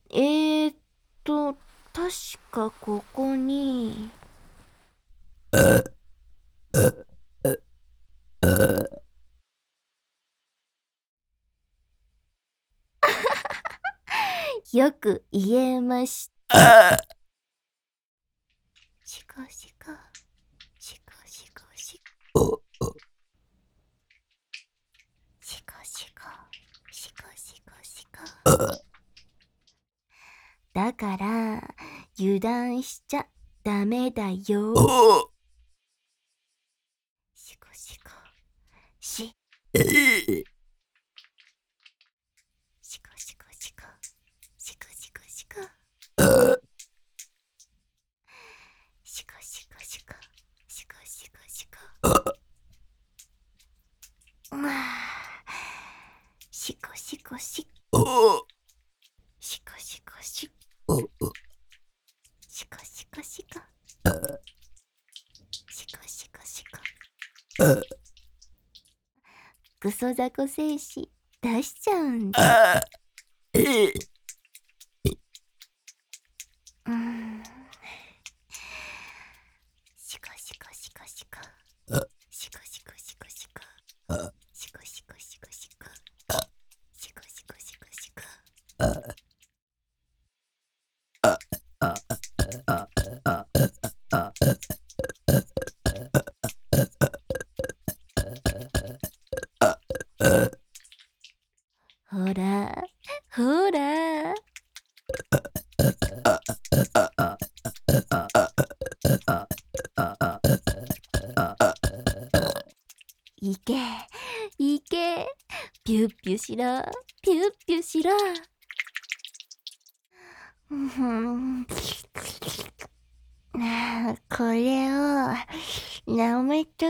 えーっ確かここに、よく言えました。シコシコ、シコシコシコ、シコシコ、シコシコシコ。だから、油断しちゃダメだよ。シコシコ、シ、シコシコシコ、シコシコシコ、シコシコシコ、シコシコシコ。まあ、シコシコシコ、シコシコシコ、シコシコシコ、シコシコシコ。クソザコ精子出しちゃうんだ。うん。シコシコシコシコ、シコシコシコシコ、シコシコシコシコ、シコシコシコシコ。ほら、ほら。いけ、いけ。ピュッピュしろ、ピュッピュしろ。うん、これを舐めとって。